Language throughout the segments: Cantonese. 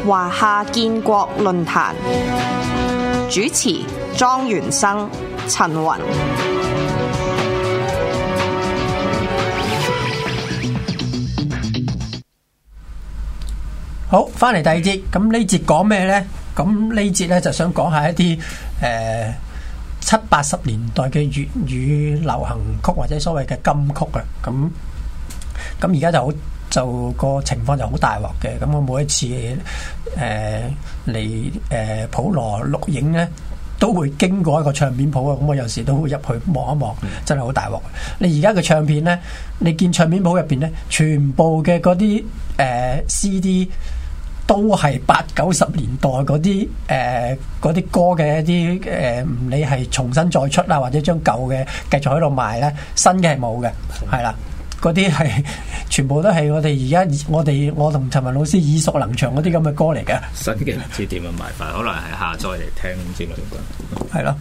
華夏建國論壇，主持莊元生、陳雲。 好，翻嚟第二節，咁呢節講咩呢？咁呢節咧就想講下一啲70、80年代嘅粵語流行曲或者所謂嘅金曲啊。咁而家就個情況就好大鑊嘅。咁我每一次嚟普羅錄影咧，都會經過一個唱片鋪啊。咁我有時都會入去望一望，真係好大鑊。你而家嘅唱片咧，你見唱片鋪入邊咧，全部嘅嗰啲CD。都係80、90年代嗰啲歌嘅一啲唔理係重新再出啦，或者將舊嘅繼續喺度賣咧，新嘅係冇嘅，係啦，嗰啲係全部都係我哋而家我同陳文老師耳熟能詳嗰啲咁嘅歌嚟嘅。 新嘅唔知點樣賣法，可能係下載嚟聽之類嘅。 係咯，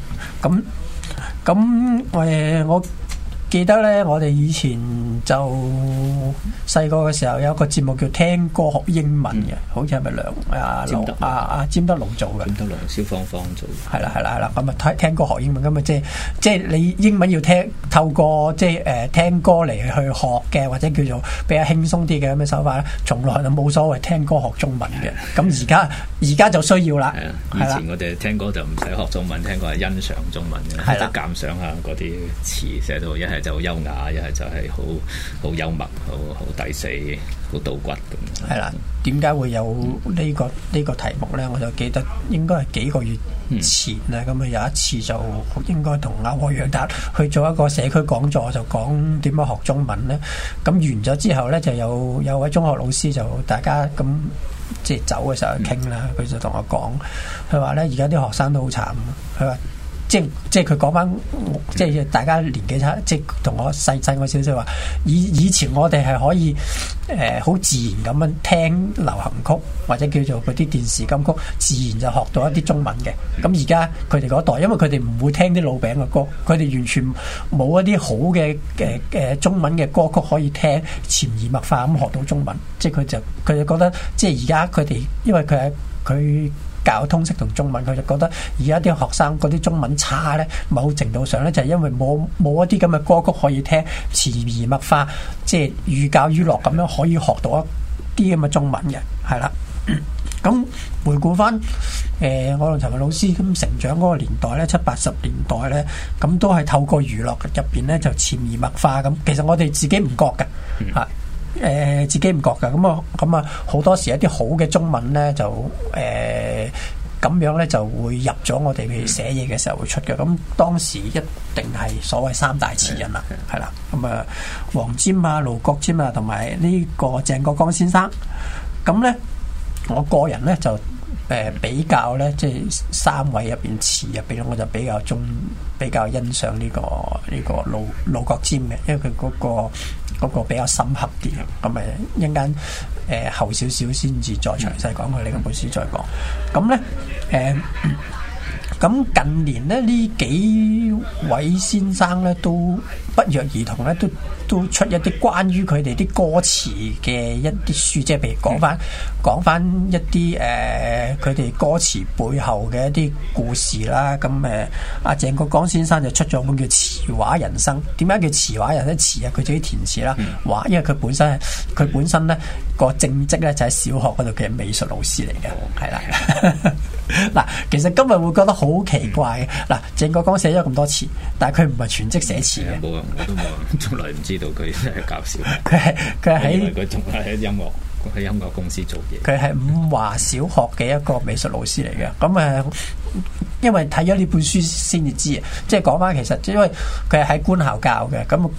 咁我記得咧，我哋以前就細個嘅時候有一個節目叫聽歌學英文嘅，好似係咪詹德龍做嘅？ 詹德龍、蕭芳芳做嘅。係啦，咁啊聽歌學英文，咁啊即係你英文要透過聽歌嚟去學嘅，或者叫做比較輕鬆啲嘅咁嘅手法咧，從來就冇所謂聽歌學中文嘅。咁而家就需要啦。 以前我哋聽歌就唔使學中文，聽歌係欣賞中文嘅，即係鑑賞下嗰啲詞寫到一係就好優雅，一係就係好幽默，好抵死，好倒骨咁。係啦，點解會有呢個題目咧？我就記得應該係幾個月前咧，咁有一次就應該同阿黃楊達去做一個社區講座，就講點樣學中文咧。咁完咗之後咧，就有位中學老師就大家咁即係走嘅時候去傾啦，佢就同我講，佢話咧而家啲學生都好慘，佢話。即係佢講翻，即係大家年紀差，即係同我細我少少話，以前我哋係可以好自然咁樣聽流行曲或者叫做嗰啲電視金曲，自然就學到一啲中文嘅。咁而家佢哋嗰代，因為佢哋唔會聽啲老餅嘅歌，佢哋完全冇一啲好嘅中文嘅歌曲可以聽，潛移默化咁學到中文。即係佢就覺得，即係而家佢哋，因為佢教通識同中文，佢就覺得而家啲學生嗰啲中文差咧，某程度上咧就係因為冇一啲咁嘅歌曲可以聽，潛移默化，即係寓教於樂咁樣可以學到一啲咁嘅中文嘅，係啦。咁回顧翻我同陳文老師咁成長嗰個年代咧，70、80年代咧，咁都係透過娛樂入邊咧就潛移默化咁。其實我哋自己唔覺嘅嚇。自己唔覺㗎，咁啊好多時一啲好嘅中文咧就咁樣咧就會入咗我哋譬如寫嘢嘅時候會出嘅。咁當時一定係所謂三大詞人啦，係啦。咁啊黃霑啊、盧國沾啊同埋呢個鄭國江先生。咁咧我個人咧就比較咧，即係三位入邊詞入邊，我就比較欣賞呢個盧國沾嘅，因為佢嗰個比較深刻啲。咁一陣間後少少先至再詳細講佢呢個本書再講。咁咧咁近年咧呢幾位先生咧都不約而同咧都出一啲關於佢哋啲歌詞嘅一啲書，即係譬如講翻一啲佢哋歌詞背後嘅一啲故事啦。咁阿鄭國江先生就出咗本叫《詞話人生》。點解叫詞話人生？詞啊，佢自己填詞啦。話因為佢本身咧個正職咧就喺小學嗰度嘅美術老師嚟嘅，係啦。嗱，其實今日會覺得好奇怪嘅。嗱，鄭國江寫咗咁多詞，但係佢唔係全職寫詞嘅。 冇啊，我都冇，從來唔知道佢係教小。 佢喺佢仲係喺音樂公司做嘢。 佢係五華小學嘅一個美術老師嚟嘅。咁因為睇咗呢本書先至知啊，即係講翻其實，因為佢係喺官校教嘅，咁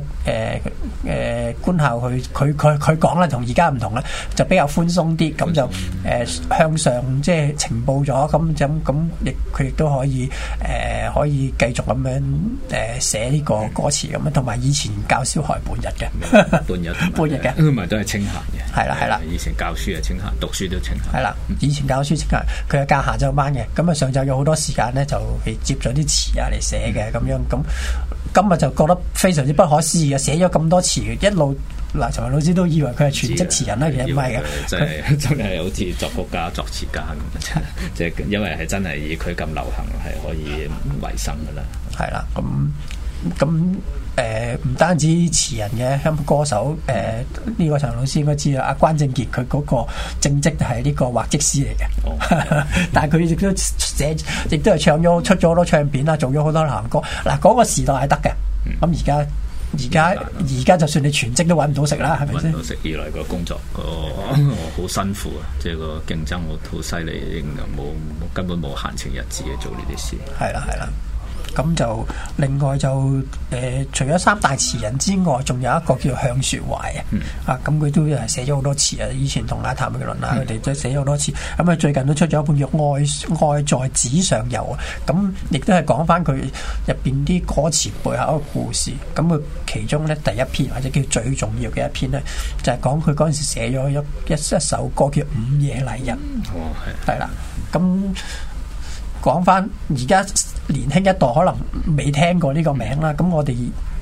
官校佢講啦，同而家唔同啦，就比較寬鬆啲，咁就向上即係呈報咗，咁佢亦都可以繼續咁樣寫呢個歌詞咁樣，同埋以前教小學半日嘅，半日嘅， 唔係都係清閒嘅， 係啦， 以前教書係清閒，讀書都清閒， 係啦，以前教書清閒，佢係教下晝班嘅，咁啊上晝有好多時間咧，就接咗啲詞啊嚟寫嘅咁樣。咁今日就覺得非常之不可思議啊！寫咗咁多詞，一路嗱，陳雲老師都以為佢係全職詞人啦，其實唔係嘅， 真係好似作曲家、作詞家咁，即係因為係真係以佢咁流行係可以維生噶啦。係啦，咁唔單止詞人嘅，咁歌手呢個陳老師應該知啦。阿關正傑佢嗰個正職係呢個畫則師嚟嘅，但係佢亦都寫，亦都係出咗好多唱片啦，做咗好多流行歌。嗱，嗰個時代係得嘅。咁而家就算你全職都揾唔到食啦，係咪先？揾唔到食，二來個工作好辛苦啊，即係個競爭好犀利，根本冇閒情逸致嘅做呢啲事。係啦。咁就另外就除咗三大詞人之外，仲有一個叫向雪懷啊，咁佢都係寫咗好多詞啊。以前同阿譚詠麟啊佢哋都寫咗好多詞。咁啊最近都出咗一本叫《愛在紙上遊》啊，咁亦都係講翻佢入邊啲歌詞背後一個故事。咁佢其中咧第一篇或者叫最重要嘅一篇咧，就係講佢嗰陣時寫咗一首歌叫《午夜麗人》。係啦，咁。講翻而家年輕一代可能未聽過呢個名啦，咁我哋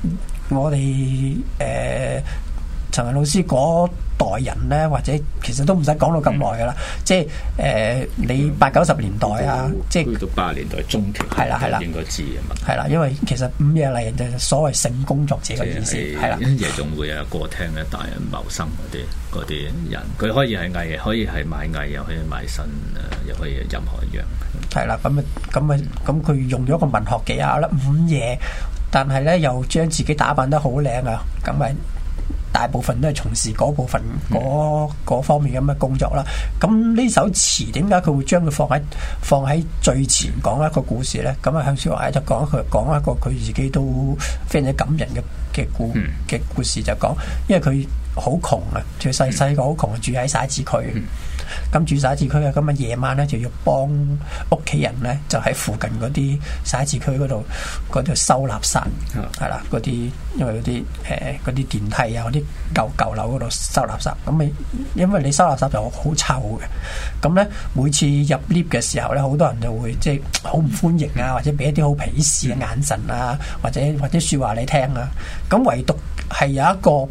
陳雲老師嗰代人咧，或者其實都唔使講到咁耐噶啦，即係你80-90年代啊，即係到80年代中期，係啦，應該知嘅嘛，係啦，因為其實午夜麗人就係所謂性工作者嘅意思，係啦，夜總會啊、歌廳咧、大人謀生嗰啲人，佢可以係藝，可以係賣藝，又可以賣身，又可以任何一樣。係啦，咁佢用咗個文學技巧啦，午夜，但係咧又將自己打扮得好靚啊，咁咪大部分都係從事嗰部分嗰方面咁嘅工作啦。咁呢首詞點解佢會將佢放喺最前講一個故事咧？咁啊向雪懷就講一個佢自己都非常之感人嘅故事，就講因為佢好窮啊，佢細個好窮，住喺徙置區。咁住徙置區啊，咁啊夜晚咧就要幫屋企人咧，就喺附近嗰啲徙置區嗰度收垃圾，係啦，嗰啲因為嗰啲電梯啊，嗰啲舊樓嗰度收垃圾，咁因為你收垃圾就好臭嘅，咁咧每次入 lift 嘅時候咧，好多人就會即係好唔歡迎啊，或者俾一啲好鄙視嘅眼神啊，或者説話你聽啊，咁唯獨係有一個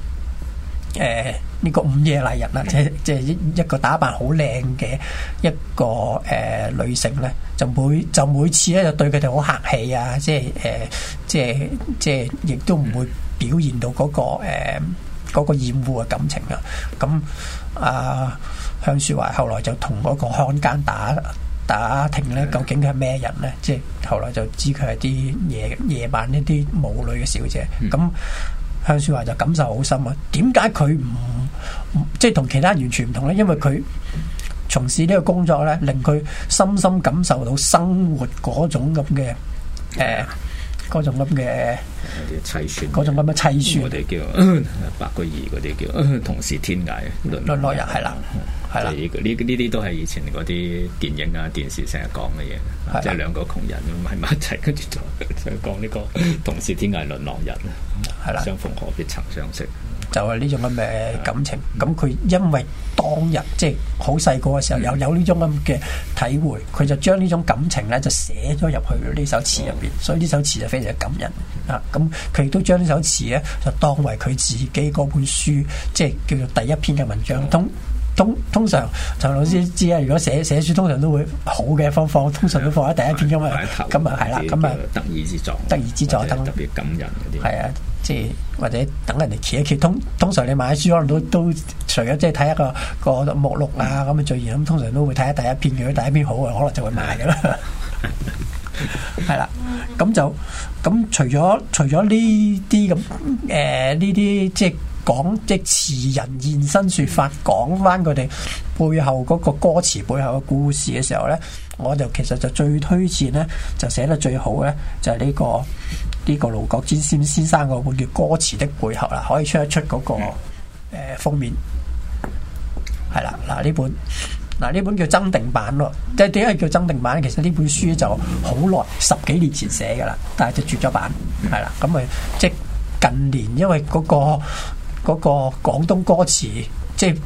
呢個午夜麗人啦，即係一個打扮好靚嘅一個女性咧，就每次咧就對佢哋好客氣啊，即係亦都唔會表現到嗰個厭惡嘅感情啊。咁向雪懷後來就同嗰個看更打聽咧，究竟佢係咩人咧？即係後來就知佢係啲夜晚呢啲舞女嘅小姐咁。向雪懷就感受好深啊！點解佢唔即係同其他完全唔同咧？因為佢從事呢個工作咧，令佢深深感受到生活嗰種咁嘅嗰種咁嘅悽酸，嗰種咁嘅悽酸。我哋叫白居易嗰啲叫同是天涯淪落人，係啦。係啦，呢啲都係以前嗰啲電影啊、電視成日講嘅嘢，即係兩個窮人喺埋一齊，跟住就講呢個同是天涯淪落人，係啦，相逢何必曾相識，就係呢種咁嘅感情。咁佢因為當日即係好細個嘅時候有呢種咁嘅體會，佢就將呢種感情咧就寫咗入去呢首詞入邊，所以呢首詞就非常感人啊！咁佢亦都將呢首詞咧就當為佢自己嗰本書，即係叫做第一篇嘅文章。通常陳老師知啊，如果寫書通常都會好嘅放，通常都放喺第一篇咁啊，咁啊係啦，咁啊得意之作，特別感人嗰啲係啊，即係或者等人哋揭一揭。通常你買書可能都除咗即係睇一個目錄啊咁嘅序言，咁通常都會睇下第一篇，如果第一篇好啊，可能就會買噶啦。係啦，咁除咗呢啲咁呢啲即係。講即詞人現身說法，講翻佢哋背後嗰個歌詞背後嘅故事嘅時候咧，我就其實就最推薦咧，就寫得最好咧，就係呢個盧國沾先生嗰本叫《歌詞的背後》啦，可以出一出嗰個封面，係啦，呢本叫增訂版咯。即係點解叫增訂版？其實呢本書就好耐10幾年前寫噶啦，但係就絕咗版，係啦，咁咪即近年因為嗰個廣東歌詞即係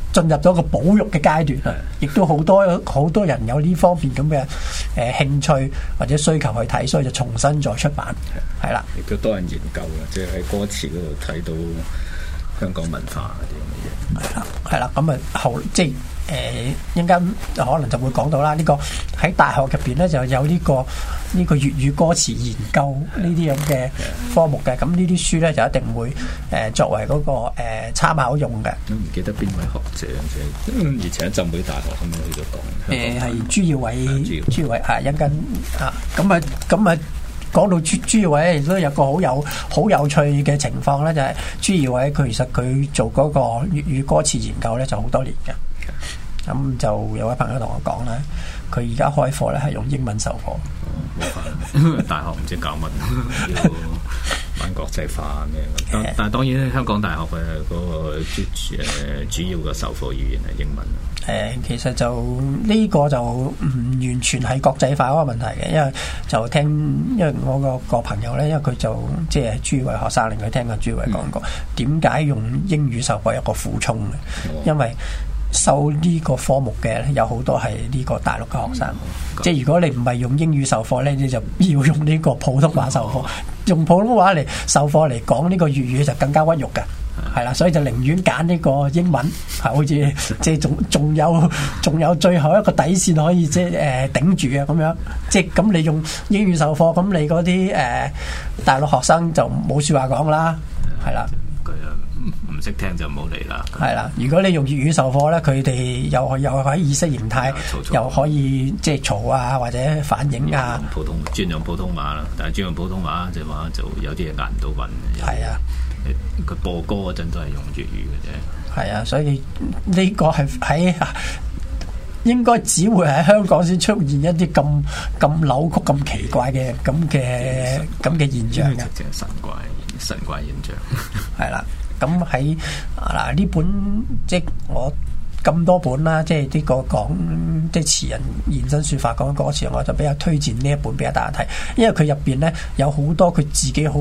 進入咗個保育嘅階段啦，亦都好多人有呢方面咁嘅興趣或者需求去睇，所以就重新再出版，係啦。 亦都多人研究啦，即係喺歌詞嗰度睇到香港文化嗰啲咁嘅嘢。 係啦，咁啊即係一陣間可能就會講到啦。呢個喺大學入邊咧就有呢個粵語歌詞研究呢啲咁嘅科目嘅，咁呢啲書咧就一定會作為嗰個參考用嘅。 都唔記得邊位學者，而且浸會大學咁樣去咗講。 係朱耀偉，朱耀偉係一陣間啊，咁啊。講到朱耀偉，亦都有個好有趣嘅情況咧，就係朱耀偉佢其實佢做嗰個粵語歌詞研究咧就好多年嘅。咁就有位朋友同我講咧，佢而家開課咧係用英文授課。 大學唔知教乜，要玩國際化咩？但係當然香港大學嘅嗰個主要嘅授課語言係英文。 其實就呢個就唔完全係國際化嗰個問題嘅，因為我個朋友咧，因為佢就即係朱耀偉學生，令佢聽過朱耀偉講過點解用英語授課一個苦衷嘅，因為受呢個科目嘅有好多係呢個大陸嘅學生，即係如果你唔係用英語授課咧，你就要用呢個普通話授課，用普通話嚟授課嚟講呢個粵語就更加屈辱嘅。係啦，所以就寧願揀呢個英文，係好似即係仲有最後一個底線可以即係頂住嘅咁樣。即係咁你用英語授課，咁你嗰啲大陸學生就冇説話講啦。係啦， 佢唔識聽就冇嚟啦。 係啦，如果你用粵語授課咧，佢哋又喺意識形態又可以即係嘈啊，或者反映啊。 專用普通話啦，但係專用普通話就有啲嘢押唔到韻。 係啊。 佢播歌嗰陣都係用粵語嘅啫。係啊，所以呢個係喺應該只會喺香港先出現一啲咁扭曲、咁奇怪嘅咁嘅現象嘅。 即係神怪現象。 係啦，咁喺嗱呢本即係我咁多本啦，即係呢個講即係詞人現身說法講歌詞，我就比較推薦呢一本俾大家睇，因為佢入邊咧有好多佢自己好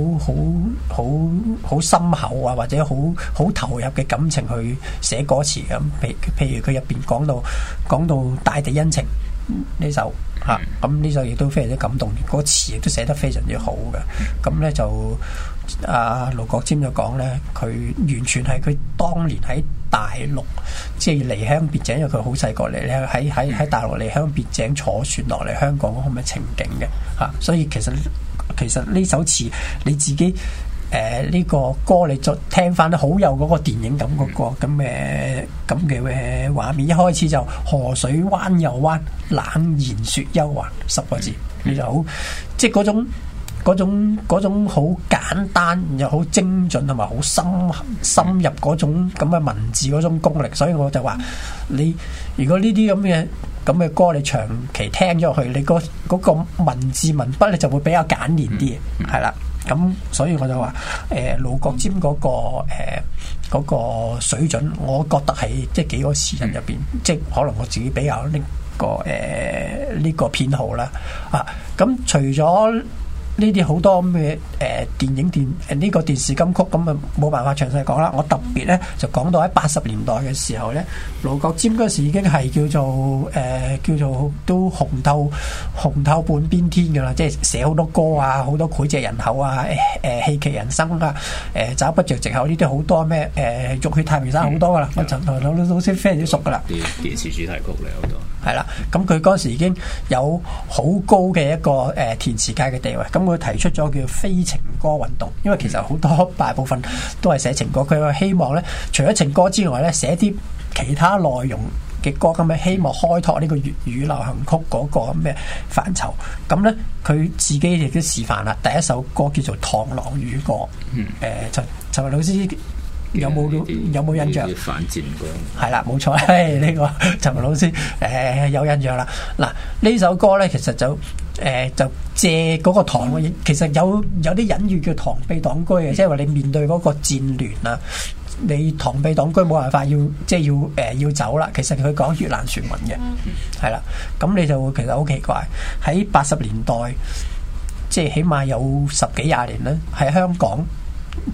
深厚啊，或者好投入嘅感情去寫歌詞咁。譬如佢入邊講到大地恩情呢首嚇，咁呢首亦都非常之感動，個詞亦都寫得非常之好嘅。咁咧就盧國沾就講咧，佢完全係佢當年喺大陸即係離鄉別井，因為佢好細個嚟咧，喺大陸離鄉別井坐船落嚟香港咁嘅情景嘅嚇，所以其實呢首詞你自己呢個歌你再聽翻咧，好有嗰個電影感嗰個咁嘅畫面。一開始就河水彎又彎，冷然說憂患10個字，你就好即係嗰種好簡單又好精準同埋好深入嗰種咁嘅文字嗰種功力，所以我就話你如果呢啲咁嘅歌你長期聽咗去，你嗰個文字文筆咧就會比較簡練啲，係啦。咁所以我就話盧國沾嗰個水準，我覺得係即係幾個詞人入邊，即係可能我自己比較呢個偏好啦。咁除咗呢啲好多咩電影呢個電視金曲咁啊，冇辦法詳細講啦。我特別咧就講到喺80年代嘅時候咧，盧國沾嗰時已經係叫做都紅透半邊天㗎啦，即係寫好多歌啊，好多膾炙人口啊，戲劇人生啊，找不着藉口呢啲好多咩浴血太平山好多㗎啦，我就老師非常之熟㗎啦。 電視主題曲嚟好多。 係啦，咁佢嗰時已經有好高嘅一個填詞界嘅地位，咁佢提出咗叫非情歌運動，因為其實好多大部分都係寫情歌，佢話希望咧除咗情歌之外咧，寫啲其他內容嘅歌，咁樣希望開拓呢個粵語流行曲嗰個咁嘅範疇。咁咧佢自己亦都示範啦，第一首歌叫做《螳螂與歌》，陳文老師有冇印象？ 反戰歌係啦，冇錯，呢個陳文老師有印象啦。嗱，呢首歌咧，其實就借嗰個螳，其實有啲隱喻叫螳臂擋車嘅，即係話你面對嗰個戰亂啊，你螳臂擋車冇辦法要走啦。其實佢講越南船民嘅，係啦，咁你就其實好奇怪喺80年代，即係起碼有10幾20年咧，喺香港。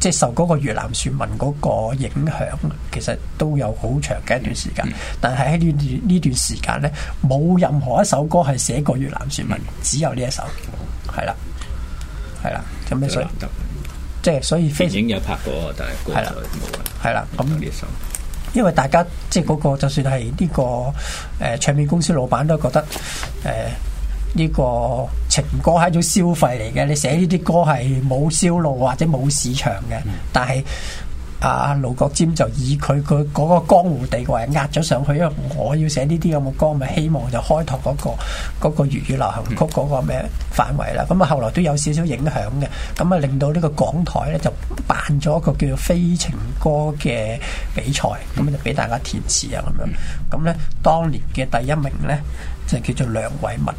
即係受嗰個越南船民嗰個影響，其實都有好長嘅一段時間。但係喺呢段時間咧，冇任何一首歌係寫過越南船民，只有呢一首，係啦，係啦。咁咩所以即係所以非常電影有拍過，但係歌就冇啦。 係啦，咁呢首。 因為大家即係嗰個，就算係呢個唱片公司老闆都覺得呢個情歌係一種消費嚟嘅，你寫呢啲歌係冇銷路或者冇市場嘅。但係阿盧國沾就以佢嗰個江湖地位壓咗上去，因為我要寫呢啲咁嘅歌，咪希望就開拓嗰個粵語流行曲嗰個咩範圍啦。咁啊後來都有少少影響嘅，咁啊令到呢個港台咧就辦咗一個叫做非情歌嘅比賽，咁就俾大家填詞啊咁樣。咁咧當年嘅第一名咧就叫做梁偉文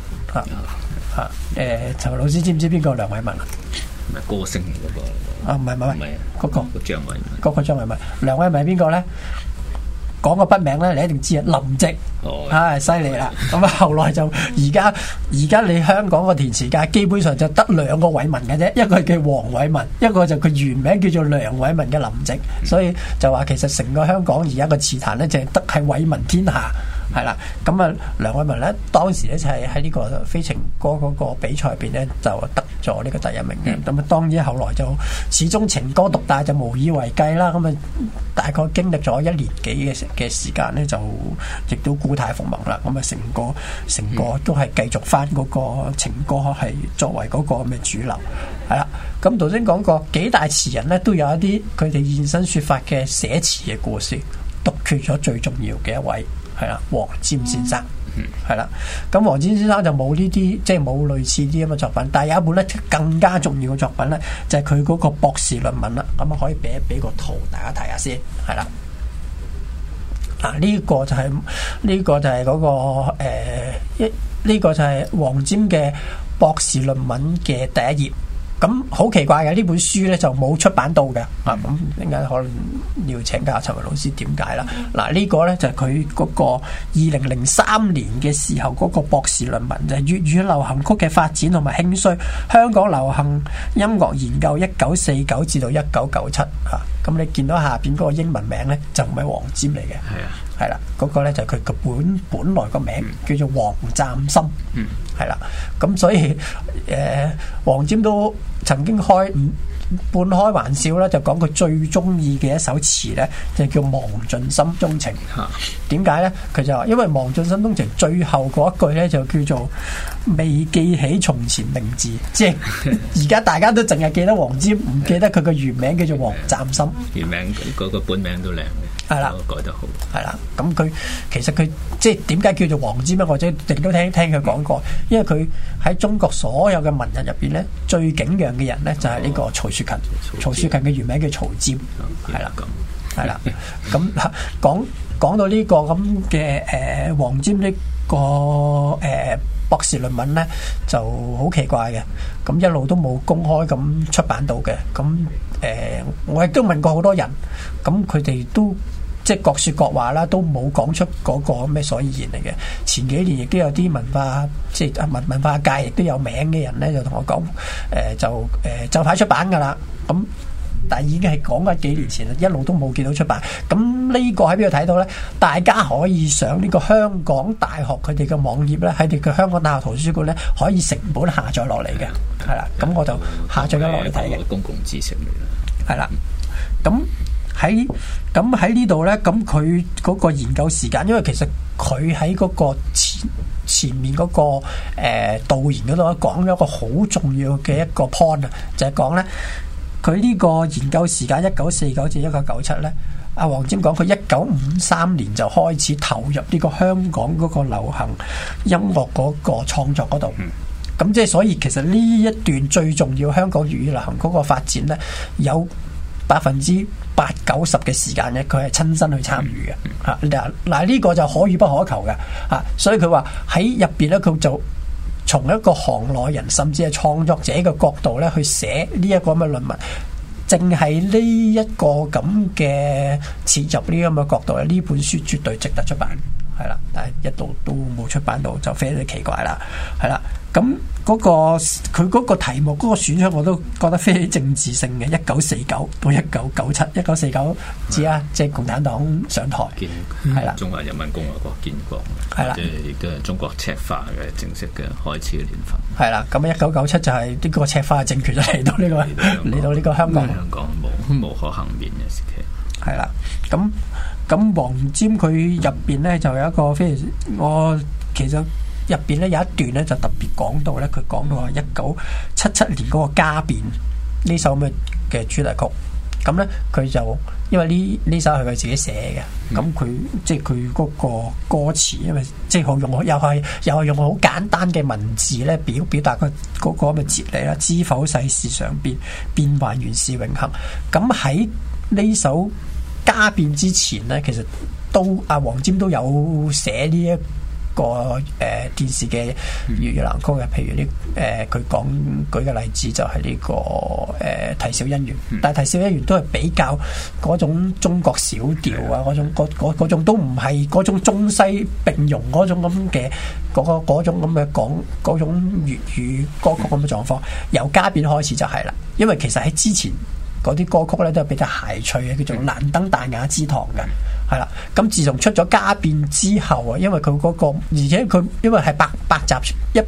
陳老師知唔知邊個梁偉文啊？ 唔係歌星嚟嗰個。 唔係嗰個張偉文， 嗰個張偉文，梁偉文係邊個咧？講個筆名咧，你一定知啊，林夕，犀利啦！咁啊，後來就而家你香港個填詞界基本上就得兩個偉文嘅啫，一個係叫黃偉文，一個就佢原名叫做梁偉文嘅林夕，所以就話其實成個香港而家個詞壇咧，淨係得係偉文天下。係啦，咁啊，梁偉文咧當時咧就係喺呢個非情歌嗰個比賽入邊咧就得咗呢個第一名嘅。咁啊，當然後來就始終情歌獨大就無以為繼啦。咁啊，大概經歷咗1年幾嘅時間咧，就亦都故態復萌啦。咁啊，成個都係繼續翻嗰個情歌係作為嗰個咁嘅主流。係啦，咁頭先講過幾大詞人咧都有一啲佢哋現身說法嘅寫詞嘅故事，獨缺咗最重要嘅一位。係啦，黃霑先生，係啦，咁黃霑先生就冇呢啲，即係冇類似啲咁嘅作品，但係有一本咧更加重要嘅作品咧，就係佢嗰個博士論文啦。咁啊，可以俾個圖大家睇下先，係啦。嗱，呢個就係嗰個呢個就係黃霑嘅博士論文嘅第一頁。咁好奇怪嘅，呢本書咧就冇出版到嘅，咁點解可能要請教陳雲老師點解啦？嗱，呢個咧就係佢嗰個2003年嘅時候嗰個博士論文，就係粵語流行曲嘅發展同埋興衰，香港流行音樂研究1949至到1997嚇。咁你見到下邊嗰個英文名咧就唔係黃霑嚟嘅，係啦，嗰個咧就係佢個本來個名叫做黃湛森，係啦，咁所以黃霑都曾經半開玩笑啦，就講佢最中意嘅一首詞咧，就叫《忘盡心中情》。點解咧？佢就話因為《忘盡心中情》最後嗰一句咧就叫做未記起從前名字，即係而家大家都淨係記得黃霑，唔記得佢個原名叫做黃湛森。原名嗰個本名都靚嘅，係啦，改得好。係啦，咁佢其實佢即係點解叫做黃霑咧？或者亦都聽佢講過，因為佢喺中國所有嘅文人入邊咧，最景仰嘅人咧就係呢個曹雪芹。曹雪芹嘅原名叫曹霑，係啦，係啦。咁講到呢個咁嘅黃霑呢個博士論文咧，就好奇怪嘅。咁一路都冇公開咁出版到嘅。咁我亦都問過好多人，咁佢哋都即係各說各話啦，都冇講出嗰個咩所以然嚟嘅。前幾年亦都有啲文化即係文化界亦都有名嘅人咧，就同我講就快出版㗎啦。咁但係已經係講緊幾年前啦，一路都冇見到出版。咁呢個喺邊度睇到咧？大家可以上呢個香港大學佢哋嘅網頁咧，喺佢嘅香港大學圖書館咧，可以成本下載落嚟嘅，係啦。咁我就下載咗落嚟睇嘅。公共知識嚟啦，係啦。咁喺呢度咧，咁佢嗰個研究時間，因為其實佢喺嗰個前面嗰個導言嗰度講咗一個好重要嘅一個 point 啊，就係講咧。佢呢個研究時間1949至1997咧，阿黃霑講佢1953年就開始投入呢個香港嗰個流行音樂嗰個創作嗰度。咁即係所以其實呢一段最重要香港粵語流行嗰個發展咧，有80%-90%嘅時間咧，佢係親身去參與嘅。嗱呢個就可遇不可求嘅。所以佢話喺入邊咧，佢就從一個行內人甚至係創作者嘅角度咧，去寫呢一個咁嘅論文，淨係呢一個咁嘅切入呢咁嘅角度咧，呢本書絕對值得出版，係啦。但係一度都冇出版到，就非常之奇怪啦，係啦。 咁佢嗰個題目嗰個選項我都覺得非常政治性嘅。1949到1997，1949知啊，即係共產黨上台，係啦， 中華人民共和國建國， 係啦， 亦都係中國赤化嘅正式嘅開始嘅年份。 係啦，咁1997就係呢個赤化政權就嚟到呢個香港， 香港無可幸免嘅時期。 係啦，咁黃霑佢入邊咧就有一個非常，我其實入邊咧有一段咧就特別講到咧，佢講到話1977年嗰個家變呢首咁嘅主題曲，咁咧佢就因為呢首係佢自己寫嘅，咁佢即係佢嗰個歌詞，因為即係好用又係用好簡單嘅文字咧表達嗰個咁嘅哲理啦。知否世事常變，變幻原是永恆。咁喺呢首家變之前咧，其實都黃霑都有寫呢一個電視嘅粵語流行曲嘅，譬如佢舉嘅例子就係呢個啼笑姻緣，但係啼笑姻緣都係比較嗰種中國小調啊，嗰種都唔係嗰種中西並容嗰種咁嘅嗰種咁嘅講嗰種粵語歌曲咁嘅狀況。由家變開始就係啦，因為其實喺之前嗰啲歌曲咧都係比較諧趣嘅，叫做難登大雅之堂嘅，係啦。咁自從出咗家變之後啊，因為佢嗰個，而且佢因為係百集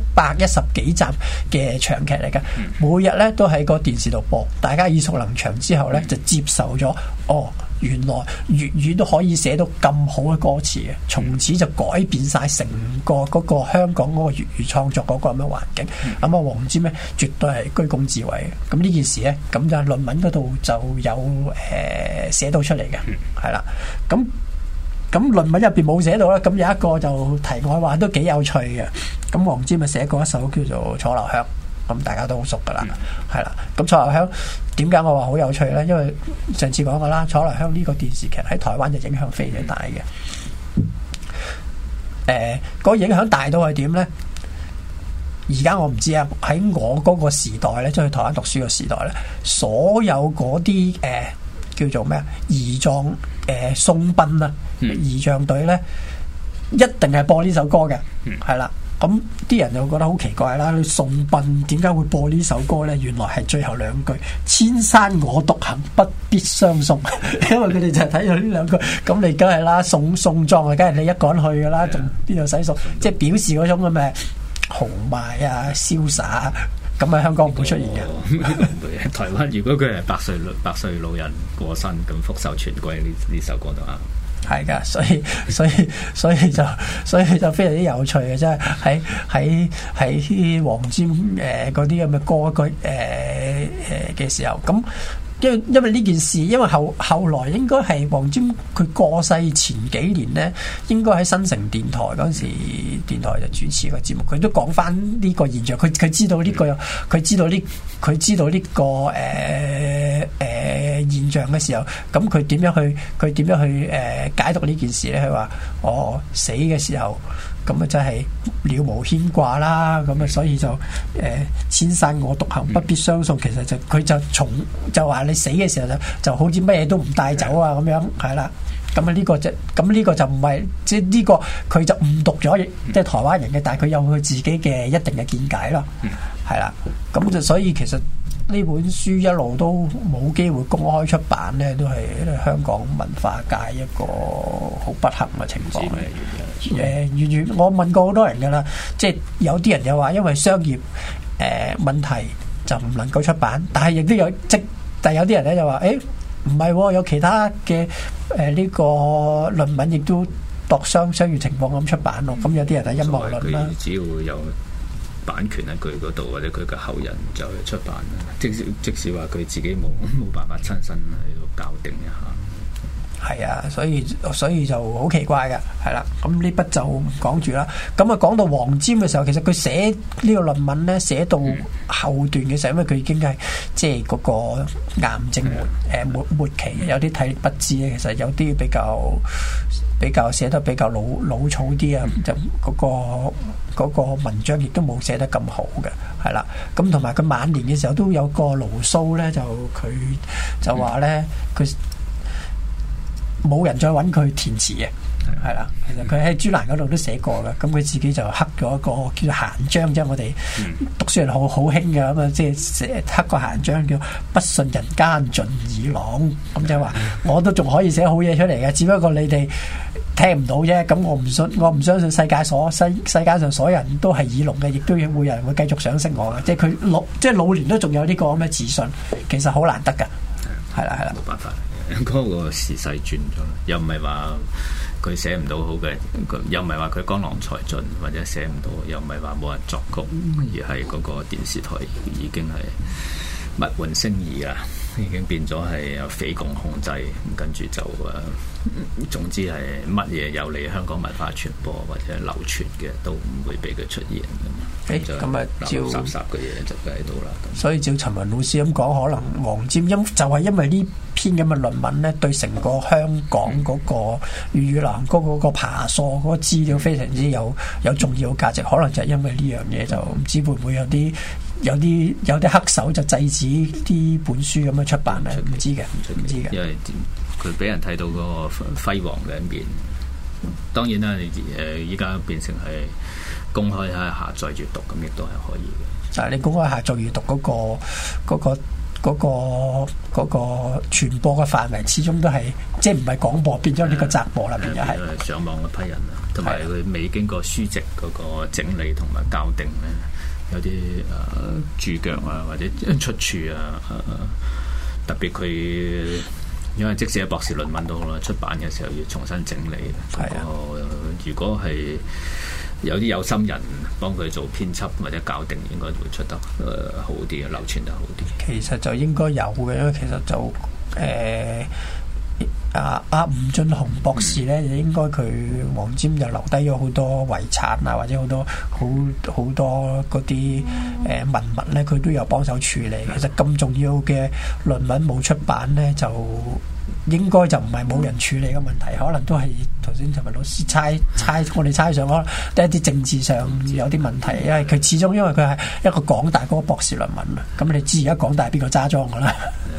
110幾集嘅長劇嚟嘅，每日咧都喺個電視度播，大家耳熟能詳之後咧就接受咗，原來粵語都可以寫到咁好嘅歌詞嘅，從此就改變晒成個嗰個香港嗰個粵語創作嗰個咁嘅環境。咁黃霑咧絕對係居功至偉嘅。咁呢件事咧，咁就論文嗰度就有寫到出嚟嘅，係啦。咁論文入邊冇寫到啦。咁有一個就題外話都幾有趣嘅。咁黃霑咪寫過一首叫做《楚留香》。咁大家都好熟噶啦，係啦。咁楚留香點解我話好有趣咧？因為上次講過啦，楚留香呢個電視劇喺台灣就影響非常大嘅。嗰個影響大到係點咧？而家我唔知啊。喺我嗰個時代咧，即係去台灣讀書嘅時代咧，所有嗰啲叫做咩啊？儀仗送殯啊，儀仗隊咧一定係播呢首歌嘅，係啦。咁啲人就覺得好奇怪啦，你送殯點解會播呢首歌呢？原來係最後兩句，千山我獨行，不必相送。因為佢哋就係睇咗呢兩句，咁你梗係啦，送葬啊，梗係你一個人去噶啦，仲邊度使送？即係表示嗰種咁嘅豪邁啊、瀟灑，咁喺香港唔會出現嘅。 台灣如果佢係百歲老人過身，咁福壽全歸呢首歌都啱。 係噶，所以就非常之有趣嘅，即係喺黃霑嗰啲咁嘅歌句嘅時候，咁因為呢件事，因為後來應該係黃霑佢過世前幾年咧，應該喺新城電台嗰陣時，電台就主持個節目，佢都講翻呢個現象，佢知道呢個，佢知道呢個現象嘅時候，咁佢點樣去解讀呢件事咧？佢話死嘅時候，咁啊真係了無牽掛啦，咁啊所以就千山我獨行，不必相送。其實佢就話你死嘅時候就好似乜嘢都唔帶走啊，咁樣係啦。咁呢個就唔係，即係呢個佢就誤讀咗即係台灣人嘅，但係佢有佢自己嘅一定嘅見解咯，係啦。咁就所以其實呢本書一路都冇機會公開出版咧，都係香港文化界一個好不幸嘅情況。我問過好多人㗎啦，即係有啲人又話因為商業問題就唔能夠出版，但係亦都有但係有啲人咧就話唔係，有其他嘅呢個論文亦都度商業情況咁出版咯。咁有啲人係陰謀論啦。 只要有版權喺佢嗰度，或者佢嘅後人就去出版啦。即使話佢自己冇辦法親身喺度校定一下。 係啊，所以就好奇怪嘅，係啦。咁呢筆就唔講住啦。咁啊，講到黃霑嘅時候，其實佢寫呢個論文咧，寫到後段嘅時候，因為佢已經係即係嗰個癌症末期，有啲體力不支咧。其實有啲比較寫得比較老草啲啊，就嗰個文章亦都冇寫得咁好嘅，係啦。咁同埋佢晚年嘅時候都有個牢騷咧，佢就話咧佢。冇人再揾佢填詞嘅， 係啦，其實佢喺專欄嗰度都寫過嘅，咁佢自己就刻咗一個叫做閒章，即係我哋讀書人好興嘅咁啊，即係寫刻個閒章叫不信人間盡耳聾，咁即係話我都仲可以寫好嘢出嚟嘅，只不過你哋聽唔到啫。咁我唔相信世界上所有人都係耳聾嘅，亦都會有人會繼續賞識我嘅。即係佢老年都仲有呢個咁嘅自信，其實好難得㗎。係啦， 冇辦法。嗰個時勢轉咗，又唔係話佢寫唔到好嘅，又唔係話佢江郎才盡或者寫唔到，又唔係話冇人作曲，而係嗰個電視台已經係物換星移啊，已經變咗係有匪共控制，跟住就總之係乜嘢有利香港文化傳播或者流傳嘅都唔會俾佢出現咁啊，照垃圾嘅嘢就喺度啦。 所以照陳雲老師咁講，可能黃霑就係因為呢篇咁嘅論文咧，對成個香港嗰個粵語流行歌嗰個爬梳嗰個資料非常之有重要價值，可能就係因為呢樣嘢，就唔知會唔會有啲黑手就制止呢本書咁樣出版咧？唔知嘅， 因為佢俾人睇到嗰個輝煌嘅一面。當然啦，依家變成係公開下載閱讀，咁亦都係可以嘅。 但係你公開下載閱讀嗰個傳播嘅範圍，始終都係即係唔係廣播，變咗呢個窄播啦，變咗係上網嗰批人啊，同埋佢未經過書籍嗰個整理同埋校訂咧，有啲注腳啊或者出處啊，特別佢。因為即使係博士論文都好啦，出版嘅時候要重新整理。如果係有啲有心人幫佢做編輯或者校訂，應該會出得好啲，流傳得好啲。 其實就應該有嘅，因為其實就吳俊雄博士咧，應該佢黃霑就留低咗好多遺產啊，或者好多嗰啲文物咧，佢都有幫手處理。其實咁重要嘅論文冇出版咧，就應該就唔係冇人處理嘅問題，可能都係頭先陳文老師我哋猜想，可能都係一啲政治上有啲問題，因為佢始終因為佢係一個港大嗰個博士論文啊，咁你知而家港大邊個揸莊㗎啦？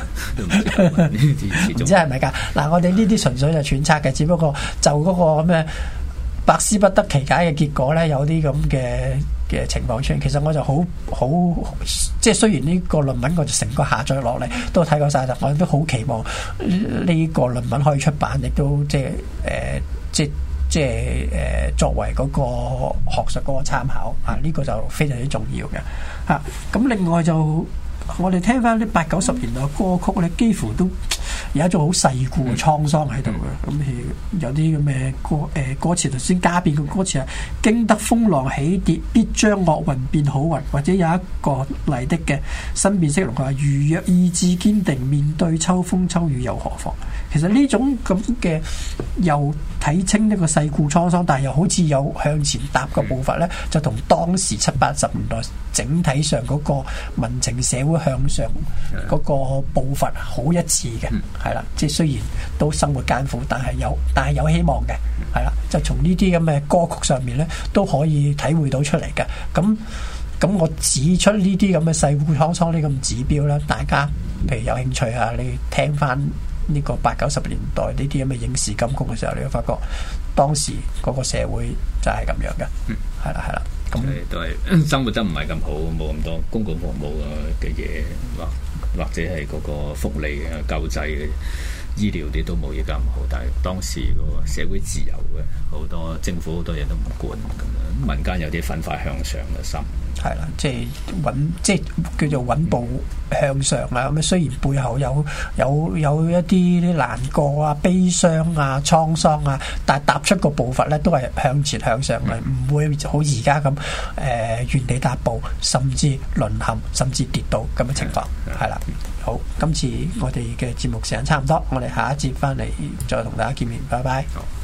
唔知係咪㗎？嗱，我哋呢啲純粹就揣測嘅，只不過就嗰個咩百思不得其解嘅結果咧，有啲咁嘅情況出現。其實我就好即係雖然呢個論文我就成個下載落嚟都睇過晒，但我都好期望呢個論文可以出版，亦都即係作為嗰個學術嗰個參考啊，呢個就非常之重要嘅嚇。咁另外就我哋聽翻啲80-90年代歌曲咧，幾乎都有一種好世故嘅滄桑喺度嘅。咁有啲咁嘅歌詞，頭先家變嘅歌詞係經得風浪起跌，必將惡運變好運，或者有一個麗的嘅新變色龍，佢話如若意志堅定，面對秋風秋雨又何妨。其實呢種咁嘅又睇清呢個世故滄桑，但係又好似有向前踏嘅步伐咧，就同當時70-80年代整體上嗰個民情社會向上嗰個步伐好一致嘅，係啦，即係雖然都生活艱苦，但係有希望嘅，係啦，就從呢啲咁嘅歌曲上面咧都可以體會到出嚟嘅。咁我指出呢啲咁嘅世故滄桑呢咁指標咧，大家譬如有興趣啊，你聽翻呢個80-90年代呢啲咁嘅影視金曲嘅時候，你會發覺當時嗰個社會就係咁樣嘅，係啦。咁都係生活得唔係咁好，冇咁多公共服務嘅嘢，或者係嗰個福利啊、救濟嘅醫療啲都冇而家咁好。但係當時個社會自由嘅，好多政府好多嘢都唔管咁樣，民間有啲奮發向上嘅心。 係啦，即係叫做穩步向上啊！咁雖然背後有一啲難過啊、悲傷啊、滄桑啊，但係踏出個步伐咧，都係向前向上嘅，唔會好而家咁原地踏步，甚至淪陷，甚至跌倒咁嘅情況。係啦，好，今次我哋嘅節目時間差唔多，我哋下一節翻嚟再同大家見面，拜拜。